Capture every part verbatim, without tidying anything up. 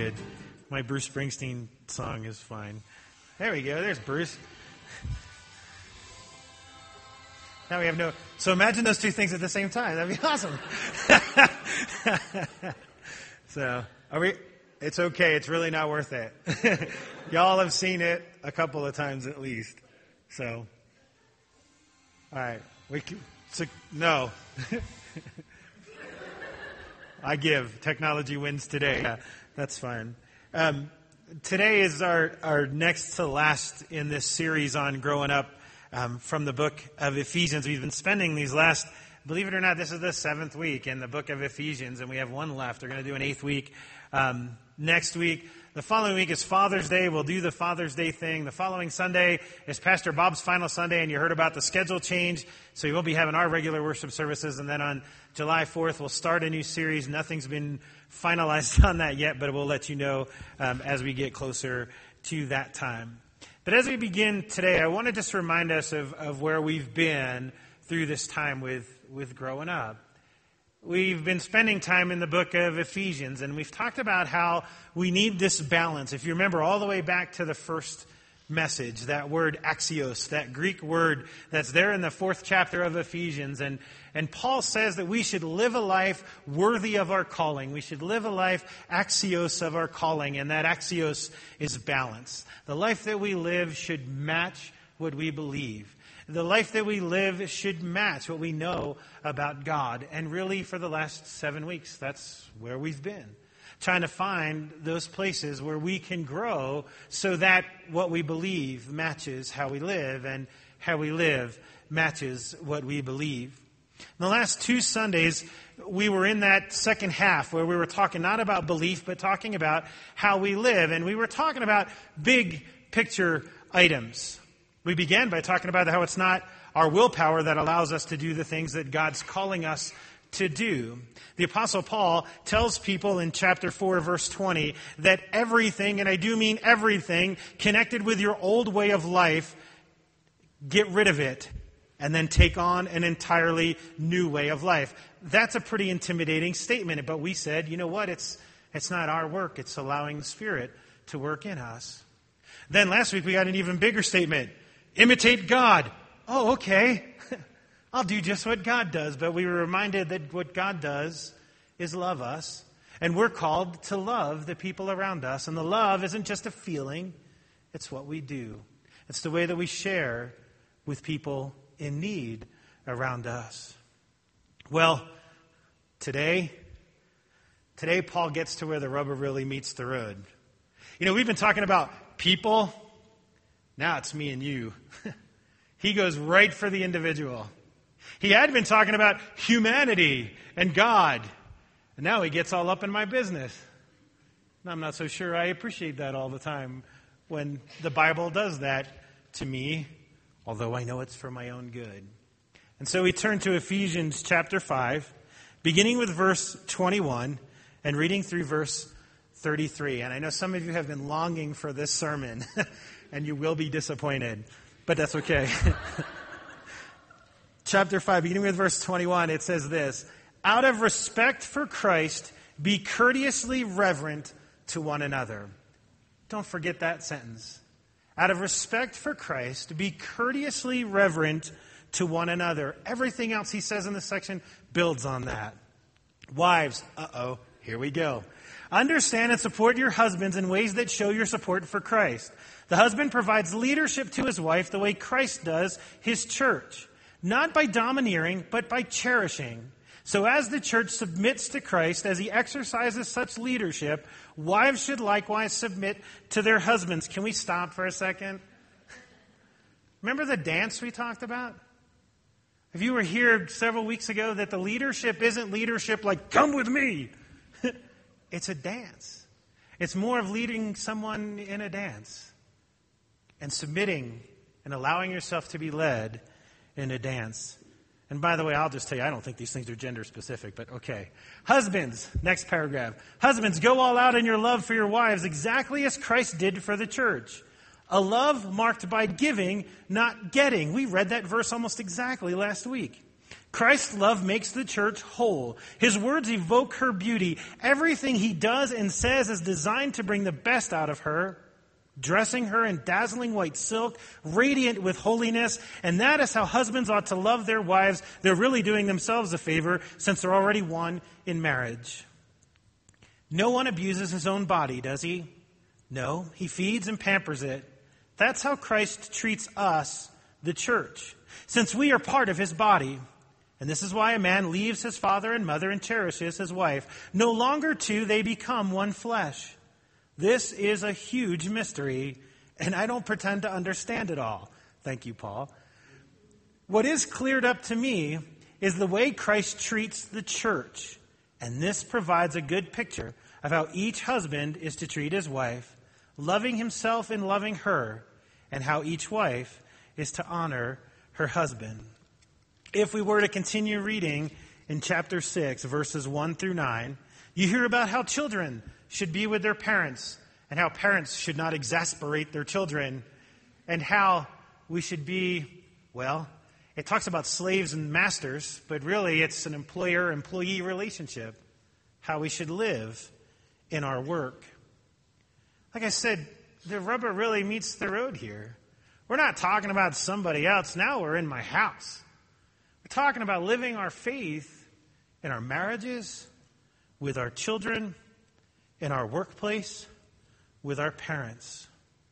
good. My Bruce Springsteen song is fine. There we go. There's Bruce. Now we have no... So imagine those two things at the same time. That'd be awesome. So, are we... It's okay. It's really not worth it. Y'all have seen it a couple of times at least. So, all right. We can, so, no. I give. Technology wins today. Yeah, that's fine. Um, today is our, our next to last in this series on growing up um, from the book of Ephesians. We've been spending these last, believe it or not, this is the seventh week in the book of Ephesians, and we have one left. We're going to do an eighth week um, next week. The following week is Father's Day. We'll do the Father's Day thing. The following Sunday is Pastor Bob's final Sunday, and you heard about the schedule change. So we will be having our regular worship services. And then on July fourth, we'll start a new series. Nothing's been finalized on that yet, but we'll let you know um, as we get closer to that time. But as we begin today, I want to just remind us of, of where we've been through this time with, with growing up. We've been spending time in the book of Ephesians, and we've talked about how we need this balance. If you remember all the way back to the first message, that word axios, that Greek word that's there in the fourth chapter of Ephesians, and, and Paul says that we should live a life worthy of our calling. We should live a life axios of our calling, and that axios is balance. The life that we live should match what we believe. The life that we live should match what we know about God. And really, for the last seven weeks, that's where we've been. Trying to find those places where we can grow so that what we believe matches how we live, and how we live matches what we believe. In the last two Sundays, we were in that second half where we were talking not about belief, but talking about how we live. And we were talking about big picture items. We began by talking about how it's not our willpower that allows us to do the things that God's calling us to do. The Apostle Paul tells people in chapter four, verse twenty, that everything, and I do mean everything, connected with your old way of life, get rid of it, and then take on an entirely new way of life. That's a pretty intimidating statement, but we said, you know what, it's it's not our work, it's allowing the Spirit to work in us. Then last week we got an even bigger statement. Imitate God. Oh, okay. I'll do just what God does. But we were reminded that what God does is love us. And we're called to love the people around us. And the love isn't just a feeling. It's what we do. It's the way that we share with people in need around us. Well, today, today Paul gets to where the rubber really meets the road. You know, we've been talking about people. Now it's me and you. He goes right for the individual. He had been talking about humanity and God. And now he gets all up in my business. And I'm not so sure I appreciate that all the time when the Bible does that to me, although I know it's for my own good. And so we turn to Ephesians chapter five, beginning with verse twenty-one and reading through verse thirty-three. And I know some of you have been longing for this sermon. And you will be disappointed. But that's okay. Chapter five, beginning with verse twenty-one, it says this. Out of respect for Christ, be courteously reverent to one another. Don't forget that sentence. Out of respect for Christ, be courteously reverent to one another. Everything else he says in this section builds on that. Wives, uh-oh, here we go. Understand and support your husbands in ways that show your support for Christ. The husband provides leadership to his wife the way Christ does his church, not by domineering, but by cherishing. So as the church submits to Christ, as he exercises such leadership, wives should likewise submit to their husbands. Can we stop for a second? Remember the dance we talked about? If you were here several weeks ago, that the leadership isn't leadership like, come with me. It's a dance. It's more of leading someone in a dance and submitting and allowing yourself to be led in a dance. And by the way, I'll just tell you, I don't think these things are gender specific, but okay. Husbands, next paragraph. Husbands, go all out in your love for your wives exactly as Christ did for the church. A love marked by giving, not getting. We read that verse almost exactly last week. Christ's love makes the church whole. His words evoke her beauty. Everything he does and says is designed to bring the best out of her, dressing her in dazzling white silk, radiant with holiness. And that is how husbands ought to love their wives. They're really doing themselves a favor since they're already one in marriage. No one abuses his own body, does he? No, he feeds and pampers it. That's how Christ treats us, the church, since we are part of his body. And this is why a man leaves his father and mother and cherishes his wife. No longer two, they become one flesh. This is a huge mystery, and I don't pretend to understand it all. Thank you, Paul. What is cleared up to me is the way Christ treats the church. And this provides a good picture of how each husband is to treat his wife, loving himself and loving her, and how each wife is to honor her husband. If we were to continue reading in chapter six, verses one through nine, you hear about how children should be with their parents, and how parents should not exasperate their children, and how we should be, well, it talks about slaves and masters, but really it's an employer-employee relationship, how we should live in our work. Like I said, the rubber really meets the road here. We're not talking about somebody else. Now we're in my house. We're talking about living our faith in our marriages, with our children, in our workplace, with our parents.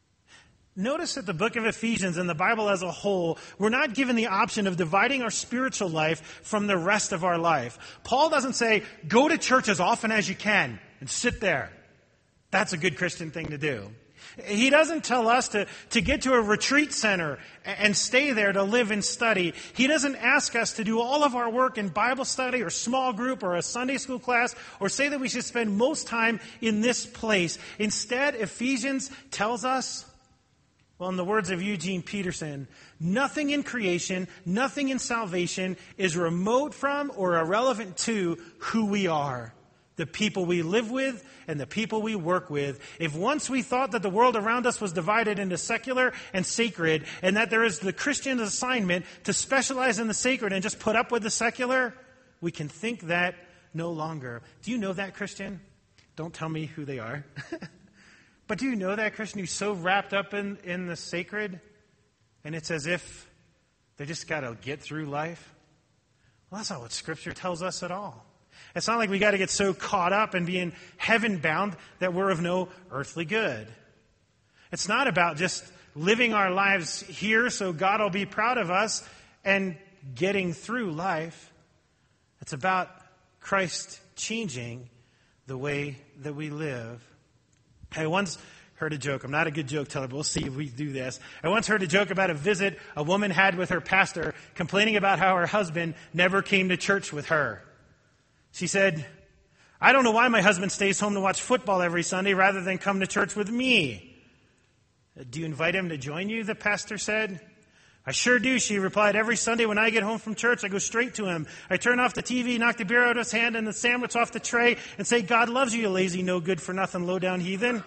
Notice that the book of Ephesians and the Bible as a whole, we're not given the option of dividing our spiritual life from the rest of our life. Paul doesn't say, go to church as often as you can and sit there. That's a good Christian thing to do. He doesn't tell us to, to get to a retreat center and stay there to live and study. He doesn't ask us to do all of our work in Bible study or small group or a Sunday school class or say that we should spend most time in this place. Instead, Ephesians tells us, well, in the words of Eugene Peterson, nothing in creation, nothing in salvation is remote from or irrelevant to who we are, the people we live with and the people we work with. If once we thought that the world around us was divided into secular and sacred, and that there is the Christian assignment to specialize in the sacred and just put up with the secular, we can think that no longer. Do you know that Christian? Don't tell me who they are. But do you know that Christian who's so wrapped up in, in the sacred, and it's as if they just got to get through life? Well, that's not what Scripture tells us at all. It's not like we got to get so caught up in being heaven-bound that we're of no earthly good. It's not about just living our lives here so God will be proud of us and getting through life. It's about Christ changing the way that we live. I once heard a joke. I'm not a good joke teller, but we'll see if we do this. I once heard a joke about a visit a woman had with her pastor, complaining about how her husband never came to church with her. She said, I don't know why my husband stays home to watch football every Sunday rather than come to church with me. Do you invite him to join you? The pastor said. I sure do, she replied. Every Sunday when I get home from church, I go straight to him. I turn off the T V, knock the beer out of his hand and the sandwich off the tray and say, God loves you, you lazy, no good for nothing, low down heathen.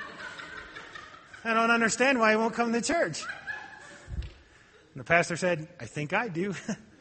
I don't understand why he won't come to church. And the pastor said, I think I do.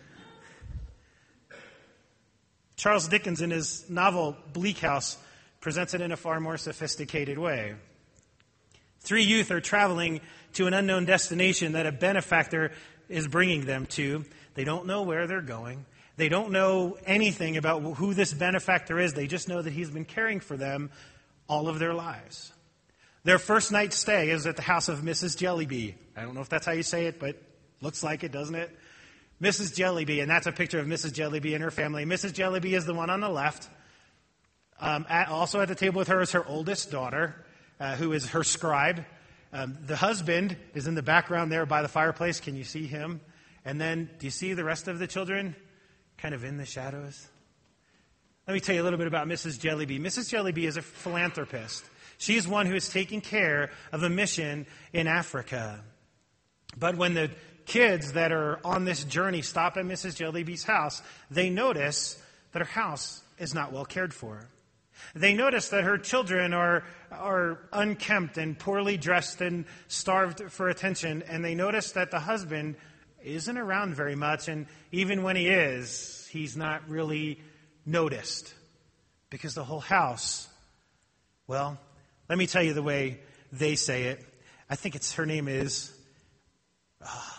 Charles Dickens, in his novel Bleak House, presents it in a far more sophisticated way. Three youth are traveling to an unknown destination that a benefactor is bringing them to. They don't know where they're going. They don't know anything about who this benefactor is. They just know that he's been caring for them all of their lives. Their first night stay is at the house of Missus Jellyby. I don't know if that's how you say it, but looks like it, doesn't it? Missus Jellyby, and that's a picture of Missus Jellyby and her family. Missus Jellyby is the one on the left. Um, at, also at the table with her is her oldest daughter, uh, who is her scribe. Um, the husband is in the background there by the fireplace. Can you see him? And then, do you see the rest of the children kind of in the shadows? Let me tell you a little bit about Missus Jellyby. Missus Jellyby is a philanthropist. She's one who is taking care of a mission in Africa. But when the kids that are on this journey stop at Missus Jellyby's house, they notice that her house is not well cared for. They notice that her children are, are unkempt and poorly dressed and starved for attention. And they notice that the husband isn't around very much, and even when he is, he's not really noticed because the whole house, well, let me tell you the way they say it. I think it's her name is, uh,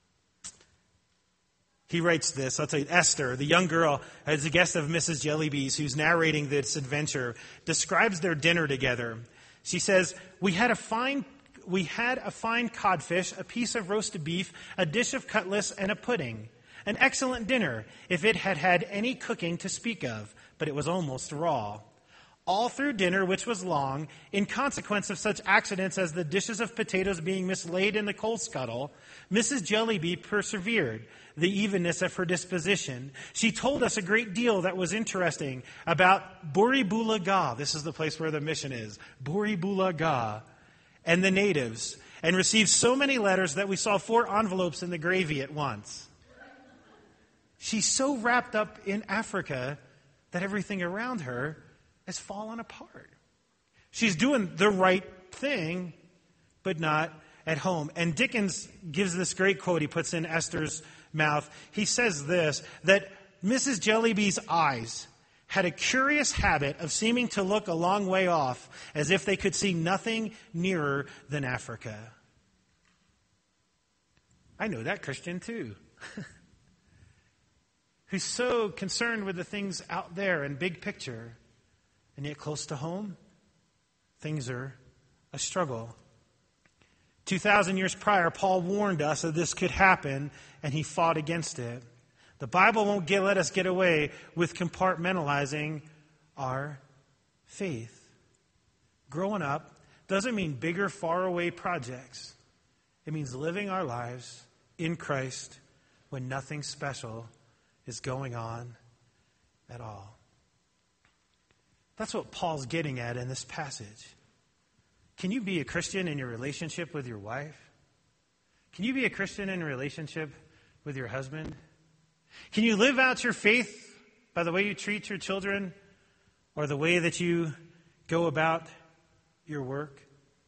he writes this, I'll tell you, Esther, the young girl, as a guest of Missus Jellybees, who's narrating this adventure, describes their dinner together. She says, we had a fine we had a fine codfish, a piece of roasted beef, a dish of cutlets, and a pudding. An excellent dinner, if it had had any cooking to speak of, but it was almost raw. All through dinner, which was long, in consequence of such accidents as the dishes of potatoes being mislaid in the coal scuttle, Missus Jellybee persevered, the evenness of her disposition. She told us a great deal that was interesting about Buribula Ga. This is the place where the mission is. Buribula Ga. And the natives. And received so many letters that we saw four envelopes in the gravy at once. She's so wrapped up in Africa that everything around her has fallen apart. She's doing the right thing, but not at home. And Dickens gives this great quote he puts in Esther's mouth. He says this, that Missus Jellybee's eyes had a curious habit of seeming to look a long way off, as if they could see nothing nearer than Africa. I know that Christian too. Who's so concerned with the things out there and big picture, and yet close to home, things are a struggle. Two thousand years prior, Paul warned us that this could happen, and he fought against it. The Bible won't get, let us get away with compartmentalizing our faith. Growing up doesn't mean bigger, faraway projects. It means living our lives in Christ when nothing special is going on at all. That's what Paul's getting at in this passage. Can you be a Christian in your relationship with your wife? Can you be a Christian in a relationship with your husband? Can you live out your faith by the way you treat your children or the way that you go about your work?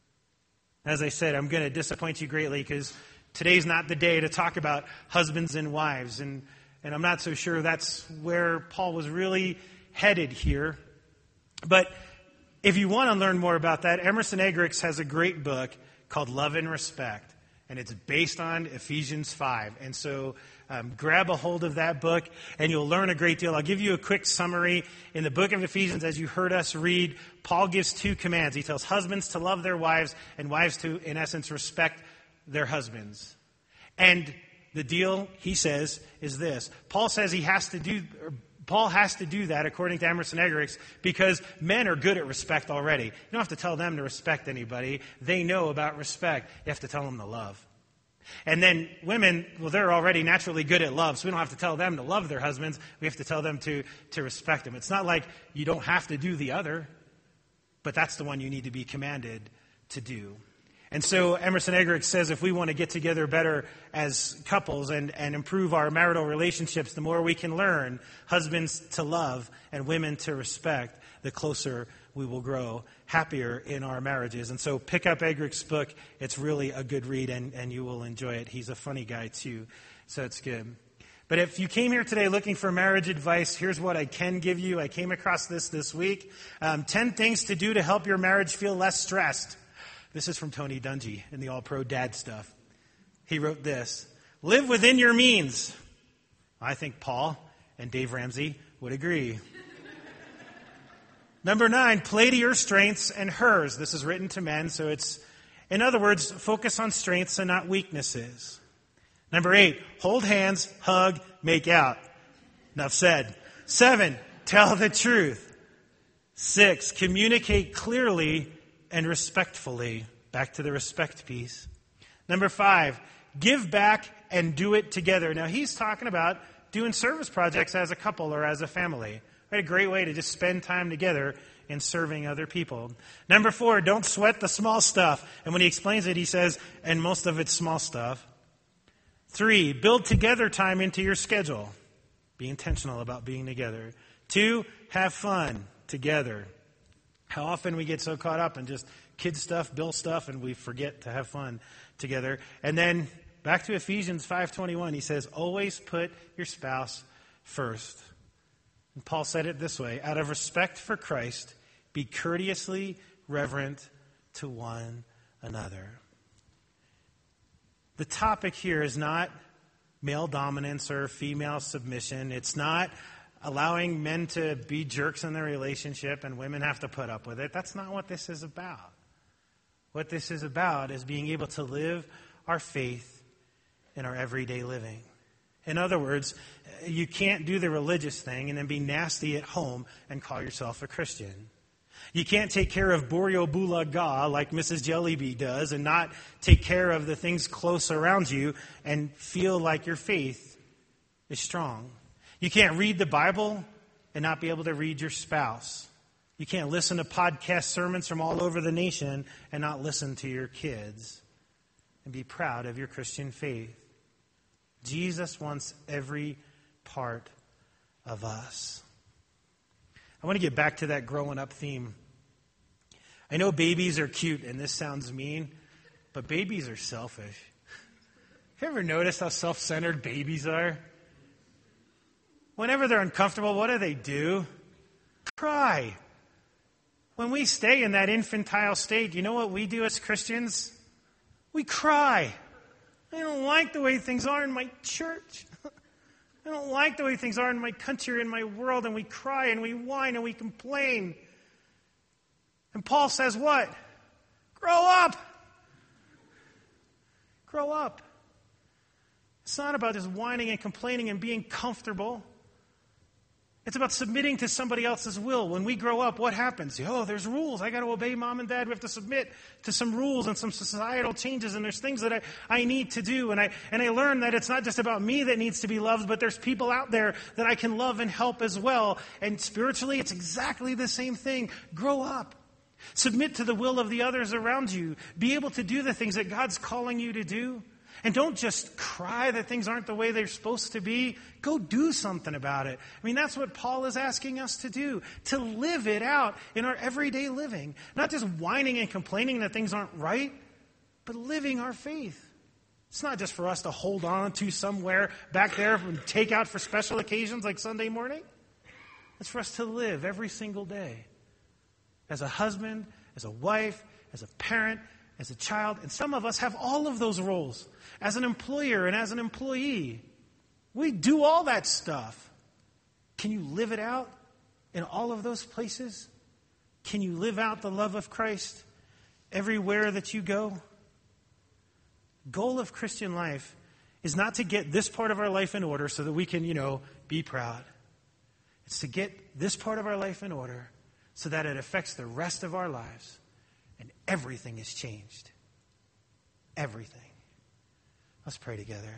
As I said, I'm going to disappoint you greatly because today's not the day to talk about husbands and wives, and, and I'm not so sure that's where Paul was really headed here. But if you want to learn more about that, Emerson Eggerichs has a great book called Love and Respect, and it's based on Ephesians five. And so um, grab a hold of that book, and you'll learn a great deal. I'll give you a quick summary. In the book of Ephesians, as you heard us read, Paul gives two commands. He tells husbands to love their wives, and wives to, in essence, respect their husbands. And the deal, he says, is this. Paul says he has to do... Or Paul has to do that, according to Emerson Eggerichs, because men are good at respect already. You don't have to tell them to respect anybody. They know about respect. You have to tell them to love. And then women, well, they're already naturally good at love, so we don't have to tell them to love their husbands. We have to tell them to, to respect them. It's not like you don't have to do the other, but that's the one you need to be commanded to do. And so Emerson Eggerichs says if we want to get together better as couples and, and improve our marital relationships, the more we can learn husbands to love and women to respect, the closer we will grow, happier in our marriages. And so pick up Eggerichs' book. It's really a good read, and, and you will enjoy it. He's a funny guy, too, so it's good. But if you came here today looking for marriage advice, here's what I can give you. I came across this this week. Um, ten things to do to help your marriage feel less stressed. This is from Tony Dungy in the All-Pro Dad stuff. He wrote this: live within your means. I think Paul and Dave Ramsey would agree. Number nine, play to your strengths and hers. This is written to men, so it's, in other words, focus on strengths and not weaknesses. Number eight, hold hands, hug, make out. Enough said. Seven, tell the truth. Six, communicate clearly and respectfully. Back to the respect piece. Number five, give back and do it together. Now, he's talking about doing service projects as a couple or as a family. Right? A great way to just spend time together in serving other people. Number four, don't sweat the small stuff. And when he explains it, he says, and most of it's small stuff. Three, build together time into your schedule. Be intentional about being together. Two, have fun together. How often we get so caught up in just kid stuff, Bill stuff, and we forget to have fun together. And then Back to Ephesians five twenty-one, he says, always put your spouse first. And Paul said it this way, out of respect for Christ, be courteously reverent to one another. The topic here is not male dominance or female submission. It's not allowing men to be jerks in their relationship and women have to put up with it. That's not what this is about. What this is about is being able to live our faith in our everyday living. In other words, you can't do the religious thing and then be nasty at home and call yourself a Christian. You can't take care of Boreo Bulaga like Missus Jellyby does and not take care of the things close around you and feel like your faith is strong. You can't read the Bible and not be able to read your spouse. You can't listen to podcast sermons from all over the nation and not listen to your kids and be proud of your Christian faith. Jesus wants every part of us. I want to get back to that growing up theme. I know babies are cute, and this sounds mean, but babies are selfish. Have you ever noticed how self-centered babies are? Whenever they're uncomfortable, what do they do? Cry. When we stay in that infantile state, you know what we do as Christians? We cry. I don't like the way things are in my church. I don't like the way things are in my country, in my world, and we cry and we whine and we complain. And Paul says what? Grow up. Grow up. It's not about just whining and complaining and being comfortable. It's about submitting to somebody else's will. When we grow up, what happens? Oh, there's rules. I got to obey mom and dad. We have to submit to some rules and some societal changes. And there's things that I, I need to do. And I and I learn that it's not just about me that needs to be loved, but there's people out there that I can love and help as well. And spiritually, it's exactly the same thing. Grow up. Submit to the will of the others around you. Be able to do the things that God's calling you to do. And don't just cry that things aren't the way they're supposed to be. Go do something about it. I mean, that's what Paul is asking us to do, to live it out in our everyday living. Not just whining and complaining that things aren't right, but living our faith. It's not just for us to hold on to somewhere back there and take out for special occasions like Sunday morning. It's for us to live every single day. As a husband, as a wife, as a parent, as a child. And some of us have all of those roles. As an employer and as an employee. We do all that stuff. Can you live it out in all of those places? Can you live out the love of Christ everywhere that you go? Goal of Christian life is not to get this part of our life in order so that we can, you know, be proud. It's to get this part of our life in order so that it affects the rest of our lives. And everything is changed. Everything. Let's pray together.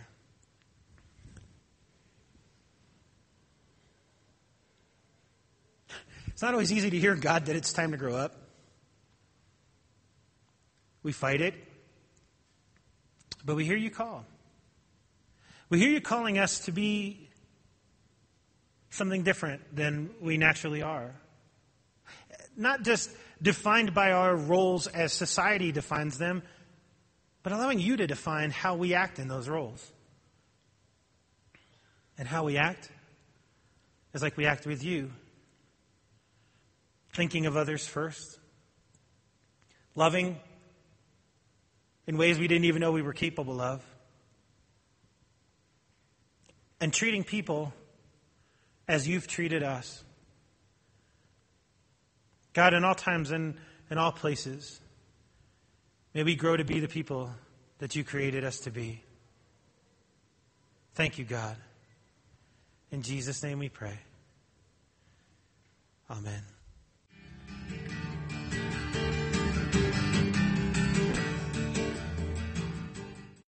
It's not always easy to hear God that it's time to grow up. We fight it. But we hear you call. We hear you calling us to be something different than we naturally are. Not just defined by our roles as society defines them, but allowing you to define how we act in those roles. And how we act is like we act with you. Thinking of others first. Loving in ways we didn't even know we were capable of. And treating people as you've treated us. God, in all times and in all places, may we grow to be the people that you created us to be. Thank you, God. In Jesus' name we pray. Amen.